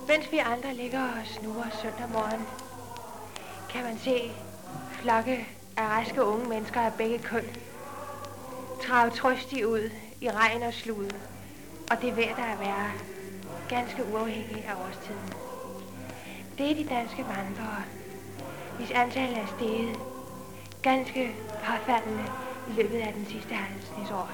Mens vi andre ligger og snurrer søndag morgen, kan man se flokke af raske unge mennesker af begge køn trage trøstigt ud i regn og slud, og det er ved at være ganske uafhængigt af årstiden. Det er de danske vandrere, hvis antal er steget ganske påfaldende i løbet af den sidste halvsnitsår.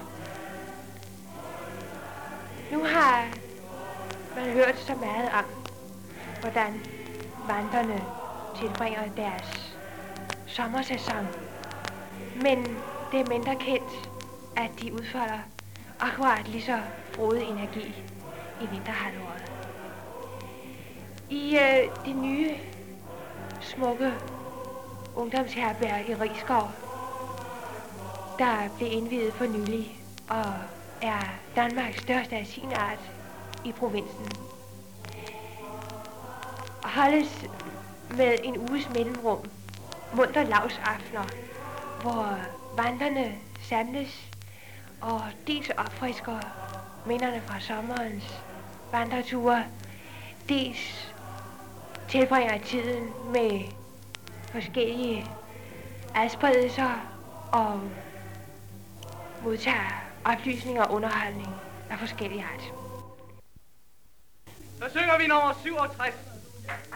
Nu har man hørt så meget om, hvordan vandrerne tilbringer deres sommersæson. Men det er mindre kendt, at de udfolder akkurat lige så frodig energi i vinterhalvåret. I det nye, smukke ungdomsherberg i Risskov, der blev indviet for nylig og er Danmarks største af sin art i provinsen, holdes med en uges mellemrum munter lavsaftener, hvor vandrerne samles og dels opfrisker minderne fra sommerens vandreture, dels tilbringer tiden med forskellige adspredelser og modtager oplysninger og underholdning af forskellige art. Så synger vi nummer 67.